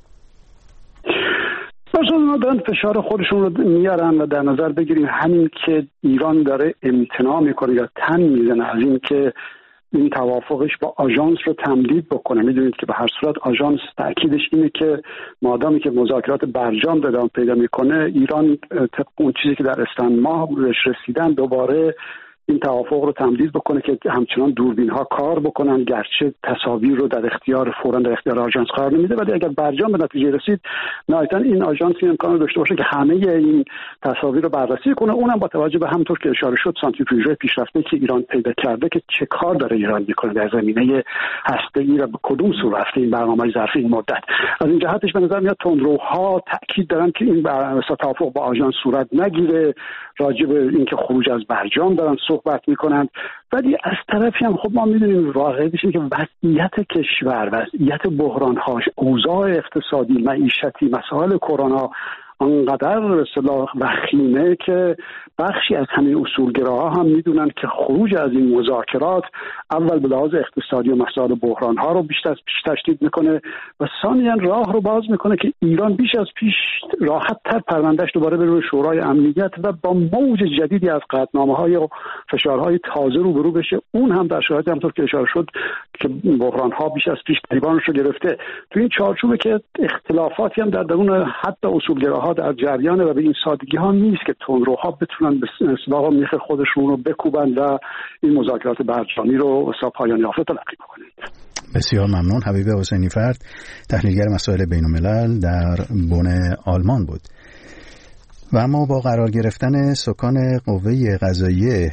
مثلا دارن فشار خودشون رو میارن و در نظر بگیریم همین که ایران داره امتناع میکنه یا تن میزنه از این که این توافقش با آژانس رو تمدید بکنه. میدونید که به هر صورت آژانس تأکیدش اینه که مادامی که مذاکرات برجام ادامه پیدا میکنه، ایران طبق اون چیزی که در اسفند ماه بهش رسیدن دوباره این توافق رو تمدید بکنه که همچنان دوربین ها کار بکنن، گرچه تصاویر رو در اختیار فوراً در اختیار آژانس قرار نمیده، ولی اگر برجام به نتیجه رسید نهایتاً این آژانس این امکان رو داشته باشه که همه این تصاویر رو بررسی کنه، اونم با توجه به همونطور که اشاره شد سانتریفیوژهای پیشرفته که ایران پیدا کرده که چه کار داره ایران میکنه در زمینه هسته‌ای و به کدوم صورت رفته این برنامه ظرف این مدت. از این جهتش به نظر میاد تندروها تاکید دارن که این توافق با آژانس صورت نگیره، راجع به اینکه خروج از برجام دارن صحبت میکنند. ولی از طرفی هم خب ما میدونیم واقعیتش اینه که وضعیت کشور، وضعیت بحران‌هاش، اوضاع اقتصادی، معیشتی، مسائل کرونا انقدر به اصطلاح وخیمه که بخشی از همین اصولگراها هم میدونن که خروج از این مذاکرات اول به لحاظ اقتصادی و مسائل بحران ها رو بیشتر از پیش تشدید میکنه و ثانیاً راه رو باز میکنه که ایران بیش از پیش راحت تر پروندهش دوباره به روی شورای امنیت و با موج جدیدی از قطعنامه های و فشارهای تازه رو برو بشه. اون هم در شرایطی همونطور که اشاره شد که بحران ها بیش از پیش گریبانش رو گرفته. تو این چارچوبه که اختلافاتی هم در درون حتی اصولگراها در جریانه و به این سادگی ها نیست که تندروها بتونن به اصطلاح میخ خودشون رو بکوبن و این مذاکرات برجامی رو حساب پایان یافته تلقی کنند. بسیار ممنون. حبیب حسینی فرد، تحلیلگر مسائل بین الملل در بن آلمان بود. و اما با قرار گرفتن سکان قوه قضاییه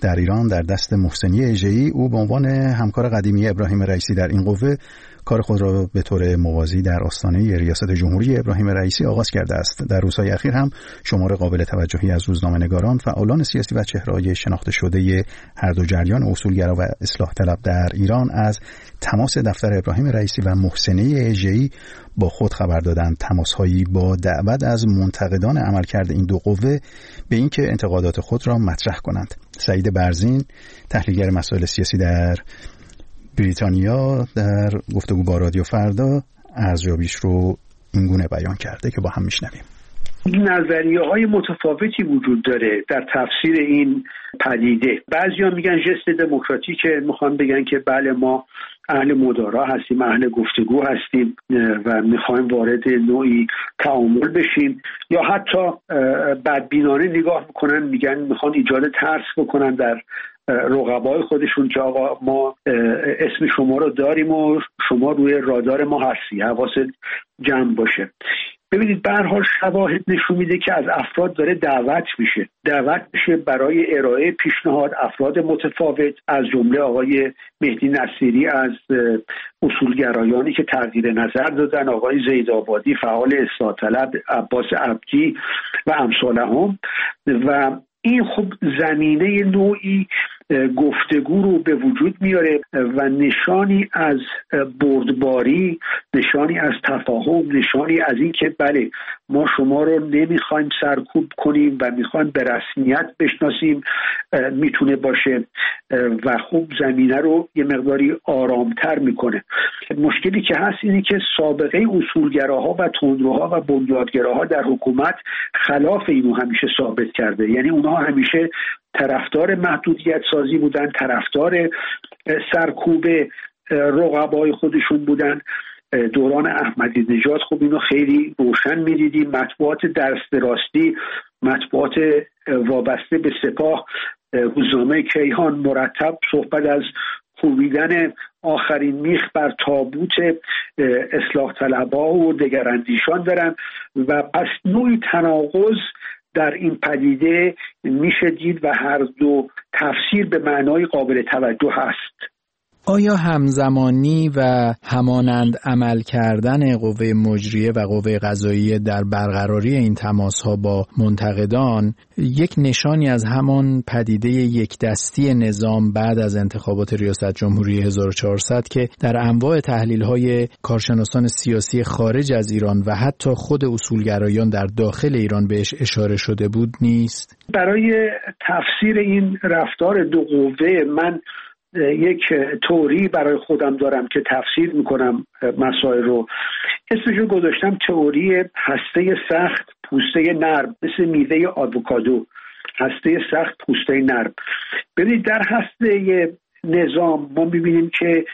در ایران در دست محسنی اژه‌ای. او به عنوان همکار قدیمی ابراهیم رئیسی در این قوه کار خود را به طور موازی در آستانه ریاست جمهوری ابراهیم رئیسی آغاز کرده است. در روزهای اخیر هم شمار قابل توجهی از روزنامه‌نگاران، فعالان سیاسی و چهره‌های شناخته شده هر دو جریان اصولگرا و اصلاح طلب در ایران از تماس دفتر ابراهیم رئیسی و محسنی اژه‌ای با خود خبر دادند. تماس‌هایی با دعوت از منتقدان عملکرد این دو قوه به اینکه انتقادات خود را مطرح کنند. سعید برزین، تحلیلگر مسائل سیاسی در بریتانیا، در گفتگو با رادیو فردا ارزیابیش رو اینگونه بیان کرده که با هم میشنویم. نظریه‌های متفاوتی وجود داره در تفسیر این پدیده. بعضیا میگن ژست دموکراتیکه، میخوان بگن که بله ما اهل مدارا هستیم، اهل گفتگو هستیم و میخوایم وارد نوعی تعامل بشیم، یا حتی بدبینانه نگاه میکنن، میگن میخوان ایجاد ترس بکنن در رقبای خودشون که آقا ما اسم شما رو داریم و شما روی رادار ما هستی، حواست جمع باشه. ببینید به هر حال شواهد نشون میده که از افراد داره دعوت میشه دعوت میشه برای ارائه پیشنهاد افراد متفاوت، از جمله آقای مهدی نصیری از اصولگرایانی که تغییر نظر دادن، آقای زیدآبادی فعال اصلاح طلب، عباس عبدی و امثالهم. و این خب زمینه نوعی گفتگو رو به وجود میاره و نشانی از بردباری، نشانی از تفاهم، نشانی از این که بله ما شما رو نمیخوایم سرکوب کنیم و میخوایم به رسمیت بشناسیم میتونه باشه و خوب زمینه رو یه مقداری آرامتر میکنه. مشکلی که هست اینه که سابقه اصولگراها و تندروها و بنیادگراها در حکومت خلاف اینو همیشه ثابت کرده. یعنی اونها همیشه طرفدار محدودیت سازی بودن، طرفدار سرکوب رقبای خودشون بودن. دوران احمدی نژاد خب اینو خیلی روشن می‌دیدیم. مطبوعات دست راستی، مطبوعات وابسته به سپاه، روزنامه کیهان مرتب صحبت از کوبیدن آخرین میخ بر تابوت اصلاح طلبها و دگراندیشان دارن و پس نوعی تناقض در این پدیده میشه دید و هر دو تفسیر به معنای قابل توجه هست. آیا همزمانی و همانند عمل کردن قوه مجریه و قوه قضاییه در برقراری این تماس‌ها با منتقدان یک نشانی از همان پدیده یک دستی نظام بعد از انتخابات ریاست جمهوری هزار و چهارصد که در انواع تحلیل‌های کارشناسان سیاسی خارج از ایران و حتی خود اصولگرایان در داخل ایران بهش اشاره شده بود نیست؟ برای تفسیر این رفتار دو قوه من یک تئوری برای خودم دارم که تفسیر میکنم مسائل رو. اسمشو گذاشتم تئوری هسته سخت پوسته نرم، مثل میوه آووکادو، هسته سخت پوسته نرم. ببینید در هسته نظام ما میبینیم که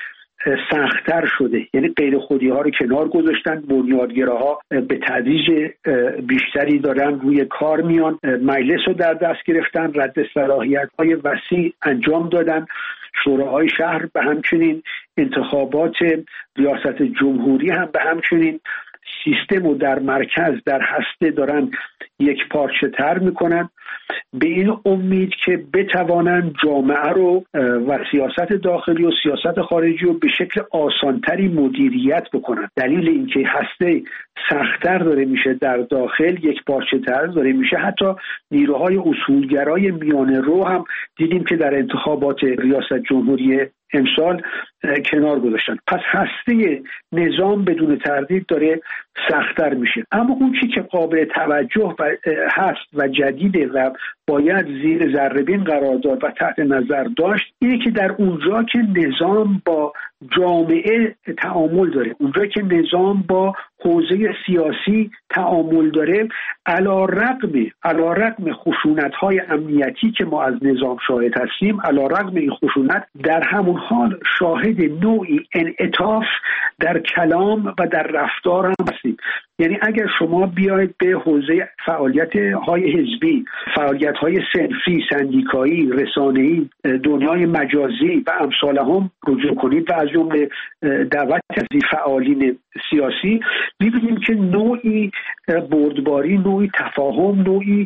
سخت‌تر شده، یعنی غیر خودی ها رو کنار گذاشتن، بنیادگراها به تدریج بیشتری دارن روی کار میان، مجلس رو در دست گرفتن، رد صلاحیت های وسیع انجام دادن، شوراهای شهر به همچنین، انتخابات ریاست جمهوری هم به همچنین، سیستم رو در مرکز در هسته دارن یک پارچه تر میکنن به این امید که بتوانن جامعه رو و سیاست داخلی و سیاست خارجی رو به شکل آسانتری مدیریت بکنن. دلیل اینکه هسته سخت‌تر داره میشه در داخل، یک پارچه تر داره میشه. حتی نیروهای اصولگرای میانه رو هم دیدیم که در انتخابات ریاست جمهوری امسال کنار گذاشتن. پس هسته نظام بدون تردید داره سخت‌تر میشه. اما اون چی که قابل توجه و هست و جدیده و باید زیر ذره‌بین قرار داد و تحت نظر داشت اینه که در اونجا که نظام با جامعه تعامل داره، اونجا که نظام با حوزه سیاسی تعامل داره، علی رغم علی رغم خشونت‌های امنیتی که ما از نظام شاهد هستیم، علی رغم این خشونت در همون حال شاهد نوعی انعطاف در کلام و در رفتار هم هستیم. یعنی اگر شما بیاید به حوزه فعالیت های حزبی، فعالیت های صنفی، سندیکایی، رسانه‌ای، دنیای مجازی و امثال هم رجوع کنید و از جمله دعوت از فعالین سیاسی، می‌بینیم که نوعی بردباری، نوعی تفاهم، نوعی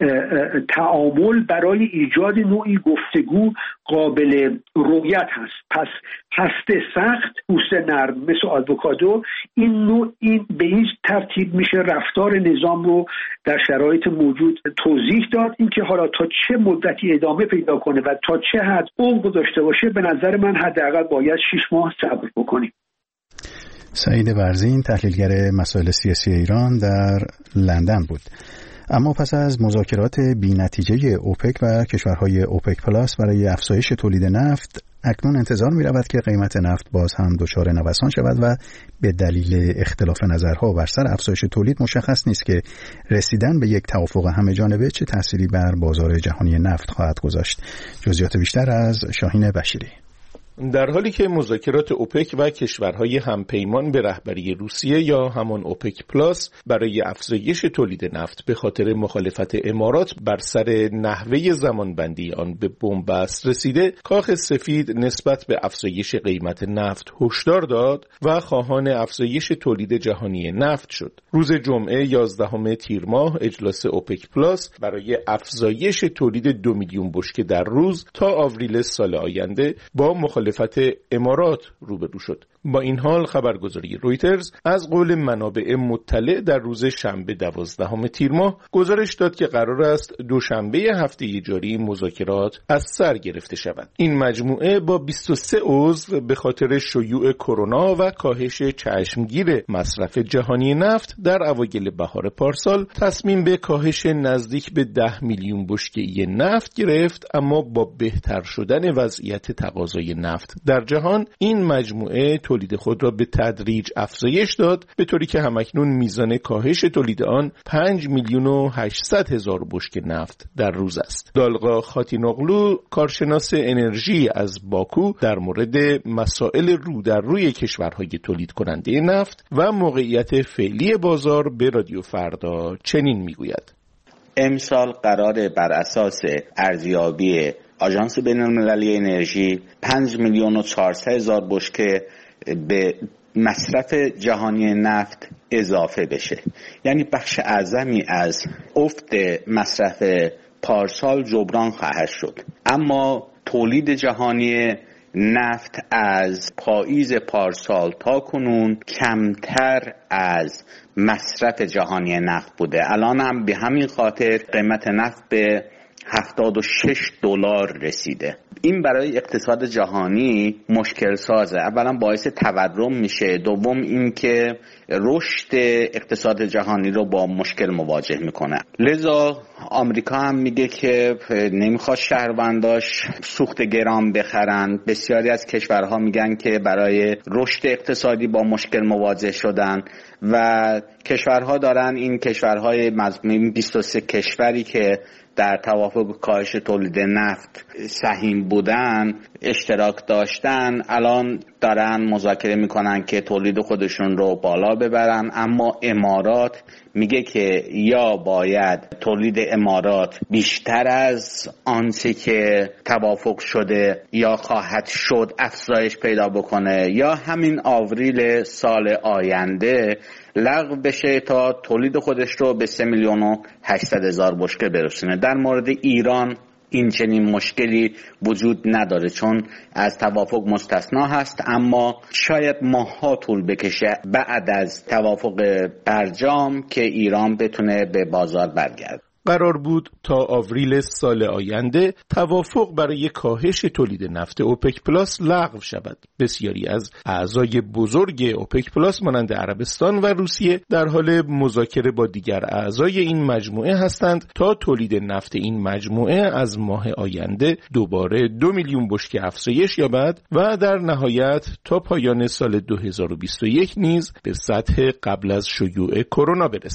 تعامل برای ایجاد نوعی گفتگو قابل رویت هست. پس هسته سخت، پوست نرم، مثل آدوکادو، این نوع این به این ترتیب میشه رفتار نظام رو در شرایط موجود توضیح داد. اینکه حالا تا چه مدتی ادامه پیدا کنه و تا چه حد عمق داشته باشه، به نظر من حداقل باید شش ماه صبر بکنیم. سعید ورزین، تحلیلگر مسائل سیاسی ایران، در لندن بود. اما پس از مذاکرات بی‌نتیجه اوپک و کشورهای اوپک پلاس برای افزایش تولید نفت، اکنون انتظار می رود که قیمت نفت باز هم دچار نوسان شود و به دلیل اختلاف نظرها بر سر افزایش تولید مشخص نیست که رسیدن به یک توافق همه‌جانبه چه تأثیری بر بازار جهانی نفت خواهد گذاشت. جزئیات بیشتر از شاهین بشیری. در حالی که مذاکرات اوپک و کشورهای همپیمان به رهبری روسیه یا همان اوپک پلاس برای افزایش تولید نفت به خاطر مخالفت امارات بر سر نحوه زمانبندی آن به بنبست رسیده، کاخ سفید نسبت به افزایش قیمت نفت هشدار داد و خواهان افزایش تولید جهانی نفت شد. روز جمعه یازدهم تیر ماه اجلاس اوپک پلاس برای افزایش تولید دو میلیون بشکه در روز تا آوریل سال آینده با مخالفت امارات روبرو شد. با این حال خبرگزاری رویترز از قول منابع مطلع در روز شنبه دوازدهم تیر ماه گزارش داد که قرار است دوشنبه هفته جاری مذاکرات از سر گرفته شود. این مجموعه با بیست و سه عضو به خاطر شیوع کرونا و کاهش چشمگیر مصرف جهانی نفت در اوایل بهار پارسال تصمیم به کاهش نزدیک به ده میلیون بشکه نفت گرفت، اما با بهتر شدن وضعیت تقاضای نفت در جهان این مجموعه تولید خود را به تدریج افزایش داد، به طوری که همکنون میزان کاهش تولید آن پنج میلیون و هشتصد هزار بشکه نفت در روز است. دالقا خاتینوغلو، کارشناس انرژی از باکو، در مورد مسائل رو در روی کشورهای تولید کننده نفت و موقعیت فعلی بازار به رادیو فردا چنین میگوید: امسال قرار بر اساس ارزیابی آژانس بین‌المللی انرژی پنج میلیون و چهارصد هزار بشکه به مصرف جهانی نفت اضافه بشه. یعنی بخش اعظمی از افت مصرف پارسال جبران خواهد شد. اما تولید جهانی نفت از پاییز پارسال تا کنون کمتر از مصرف جهانی نفت بوده. الان هم به همین خاطر قیمت نفت به هفتاد و شش دلار رسیده. این برای اقتصاد جهانی مشکل سازه. اولا باعث تورم میشه، دوم این که رشد اقتصاد جهانی رو با مشکل مواجه میکنه. لذا آمریکا هم میگه که نمیخواد شهرونداش سوخت گران بخرن. بسیاری از کشورها میگن که برای رشد اقتصادی با مشکل مواجه شدن و کشورها دارن، این کشورهای مجموعه بیست و سه کشوری که در توافق کاهش تولید نفت سهیم بودن، اشتراک داشتن، الان دارن مذاکره میکنن که تولید خودشون رو بالا ببرن. اما امارات میگه که یا باید تولید امارات بیشتر از آنچه که توافق شده یا خواهد شد افزایش پیدا بکنه، یا همین آوریل سال آینده لغو بشه تا تولید خودش رو به سه میلیون و هشتصد هزار بشکه برسونه. در مورد ایران این چنین مشکلی وجود نداره چون از توافق مستثنا هست، اما شاید ماه‌ها طول بکشه بعد از توافق برجام که ایران بتونه به بازار برگرده. قرار بود تا آوریل سال آینده توافق برای کاهش تولید نفت اوپک پلاس لغو شود. بسیاری از اعضای بزرگ اوپک پلاس مانند عربستان و روسیه در حال مذاکره با دیگر اعضای این مجموعه هستند تا تولید نفت این مجموعه از ماه آینده دوباره دو میلیون بشکه افزایش یابد و در نهایت تا پایان سال دو هزار و بیست و یک نیز به سطح قبل از شیوع کرونا برسد.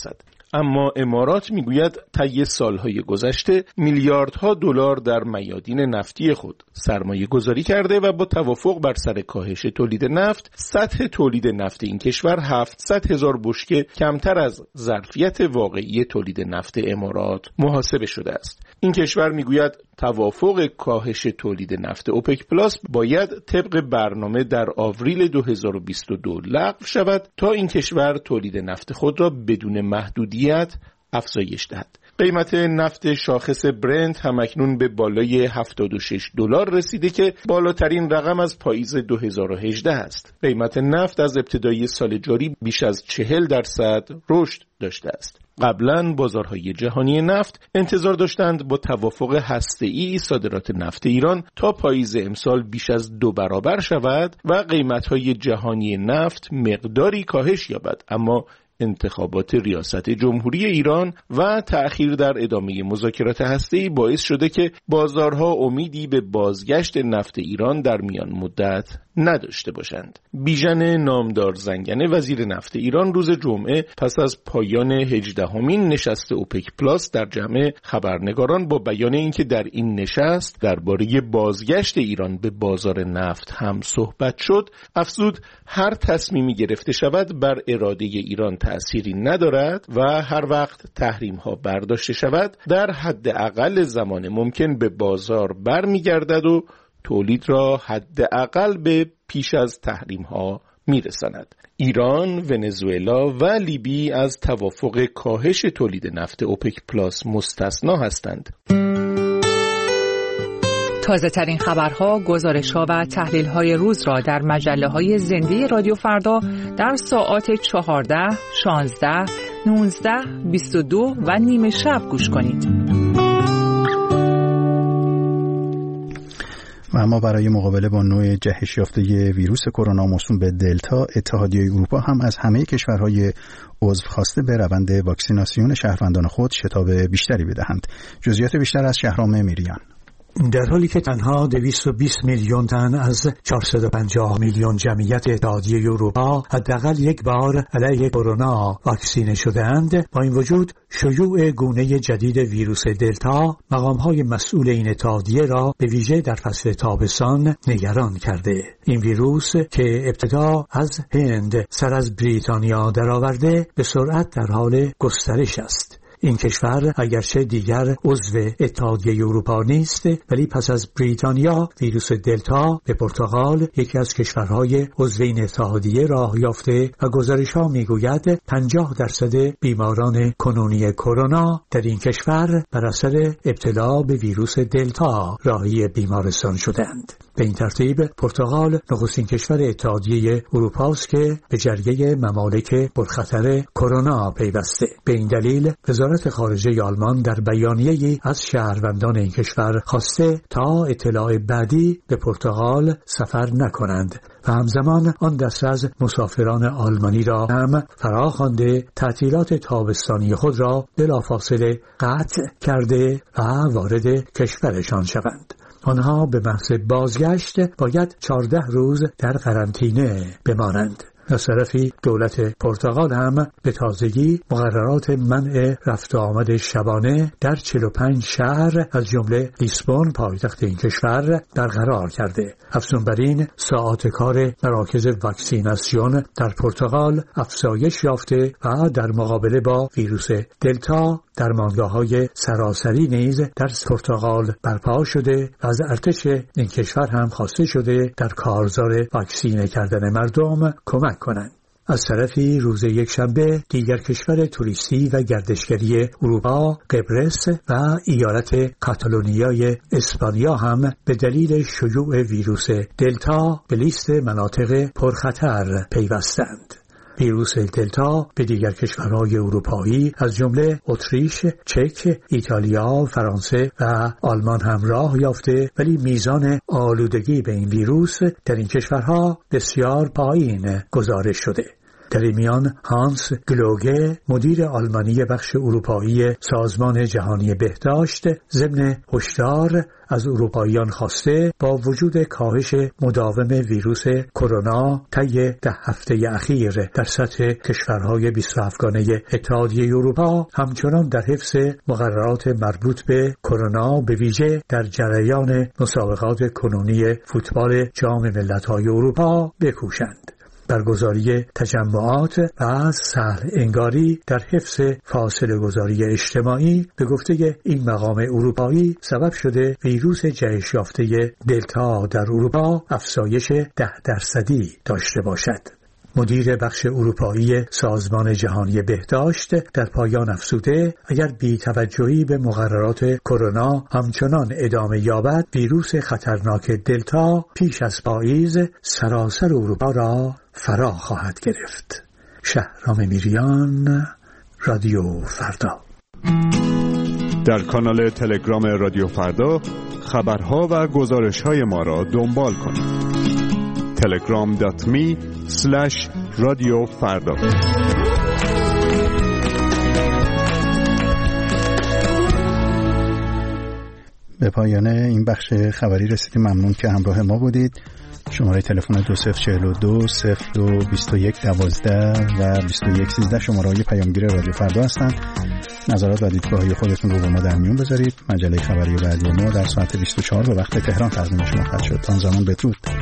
اما امارات میگوید طی سالهای گذشته میلیاردها دلار در میادین نفتی خود سرمایه گذاری کرده و با توافق بر سر کاهش تولید نفت، سطح تولید نفت این کشور هفتصد هزار بشکه کمتر از ظرفیت واقعی تولید نفت امارات محاسبه شده است. این کشور میگوید توافق کاهش تولید نفت اوپک پلاس باید طبق برنامه در آوریل دو هزار و بیست و دو لغو شود تا این کشور تولید نفت خود را بدون محدودیت افزایش دهد. قیمت نفت شاخص برنت همکنون به بالای هفتاد و شش دلار رسیده که بالاترین رقم از پاییز دو هزار و هجده است. قیمت نفت از ابتدای سال جاری بیش از چهل درصد رشد داشته است. قبلا بازارهای جهانی نفت انتظار داشتند با توافق هسته‌ای صادرات نفت ایران تا پاییز امسال بیش از دو برابر شود و قیمت‌های جهانی نفت مقداری کاهش یابد، اما انتخابات ریاست جمهوری ایران و تأخیر در ادامه مذاکرات هسته‌ای باعث شده که بازارها امیدی به بازگشت نفت ایران در میان مدت نداشته باشند. بیژن نامدار زنگنه وزیر نفت ایران روز جمعه پس از پایان هجدهمین نشست اوپک پلاس در جمع خبرنگاران با بیان اینکه در این نشست درباره بازگشت ایران به بازار نفت هم صحبت شد، افزود هر تصمیمی گرفته شود بر اراده ایران تأثیری ندارد و هر وقت تحریم ها برداشته شود در حداقل زمان ممکن به بازار برمیگردد و تولید را حداقل به پیش از تحریم ها میرساند. ایران، ونزوئلا و لیبی از توافق کاهش تولید نفت اوپک پلاس مستثنا هستند. تازه ترین خبرها، گزارش‌ها و تحلیل‌های روز را در مجله‌های زنده رادیو فردا در ساعات چهارده، شانزده، نوزده، بیست و دو و نیمه شب گوش کنید. و اما برای مقابله با نوع جهش یافته ویروس کرونا موسوم به دلتا، اتحادیه اروپا هم از همه کشورهای عضو خواسته به روند واکسیناسیون شهروندان خود شتاب بیشتری بدهند. جزئیات بیشتر از شهرام میریان. در حالی که تنها دویست و بیست میلیون تن از چهارصد و پنجاه میلیون جمعیت اتحادیه اروپا حداقل یک بار علیه کرونا واکسینه شده‌اند، با این وجود شیوع گونه جدید ویروس دلتا مقام‌های مسئول این اتحادیه را به ویژه در فصل تابستان نگران کرده. این ویروس که ابتدا از هند سر از بریتانیا درآورده، به سرعت در حال گسترش است. این کشور اگرچه دیگر عضو اتحادیه اروپا نیست، ولی پس از بریتانیا ویروس دلتا به پرتغال، یکی از کشورهای عضو این اتحادیه، راه یافته و گزارش‌ها می‌گوید پنجاه درصد بیماران کنونی کرونا در این کشور بر اثر ابتلا به ویروس دلتا راهی بیمارستان شدند. به این ترتیب پرتغال نخستین کشور اتحادیه اروپا است که به جریه ممالک پرخطر کرونا پیوسته. به این دلیل وزارت خارجه آلمان در بیانیه‌ای از شهروندان این کشور خواسته تا اطلاع بعدی به پرتغال سفر نکنند و همزمان آن دسته از مسافران آلمانی را هم فراخوانده تعطیلات تابستانی خود را بلافاصله قطع کرده و وارد کشورشان شوند. آنها به محض بازگشت باید چهارده روز در قرنطینه بمانند. از طرفی دولت پرتغال هم به تازگی مقررات منع رفت و آمد شبانه در چهل و پنج شهر از جمله لیسبون پایتخت این کشور برقرار کرده. افزون بر این، ساعات کار مراکز واکسیناسیون در پرتغال افزایش یافته و در مقابله با ویروس دلتا درمانگاه‌های سراسری نیز در پرتغال برپا شده و از ارتش این کشور هم خواسته شده در کارزار واکسینه کردن مردم کمک کنند. از طرفی روز یکشنبه دیگر کشور توریستی و گردشگری اروپا، قبرس و ایالت کاتالونیای اسپانیا هم به دلیل شیوع ویروس دلتا به لیست مناطق پرخطر پیوستند. ویروس دلتا به دیگر کشورهای اروپایی از جمله اتریش، چک، ایتالیا، فرانسه و آلمان هم راه یافته، ولی میزان آلودگی به این ویروس در این کشورها بسیار پایین گزارش شده. در این میان هانس گلوگه مدیر آلمانی بخش اروپایی سازمان جهانی بهداشت ضمن هشدار از اروپاییان خواسته با وجود کاهش مداوم ویروس کرونا طی ده هفته اخیر در سطح کشورهای بیست و هفتگانه اتحادیه اروپا همچنان در حفظ مقررات مربوط به کرونا به ویژه در جریان مسابقات کنونی فوتبال جام ملت‌های اروپا بکوشند. برگزاری تجمعات و سهل انگاری در حفظ فاصله گذاری اجتماعی به گفته این مقام اروپایی سبب شده ویروس جهش یافته دلتا در اروپا افزایش ده درصدی داشته باشد. مدیر بخش اروپایی سازمان جهانی بهداشت در پایان افزوده اگر بی‌توجهی به مقررات کرونا همچنان ادامه یابد ویروس خطرناک دلتا پیش از پاییز سراسر اروپا را فرا خواهد گرفت. شهرام میریان، رادیو فردا. در کانال تلگرام رادیو فردا خبرها و گزارش‌های ما را دنبال کنید. تلگرام دات می سلش رادیو فردا. به پایان این بخش خبری رسیدیم. ممنون که همراه ما بودید. شماره تلفن دو صفر چهل و دو صفر دو بیست و یک دوازده و بیست و یک سیزده شماره های پیامگیر رادیو فردا هستند. نظرات و دیدگاه‌های خودتون رو با ما در میون بذارید. مجله خبری بعدی ما در ساعت بیست و چهار به وقت تهران تقدیم شما خواهد شد. تا آن زمان بدرود.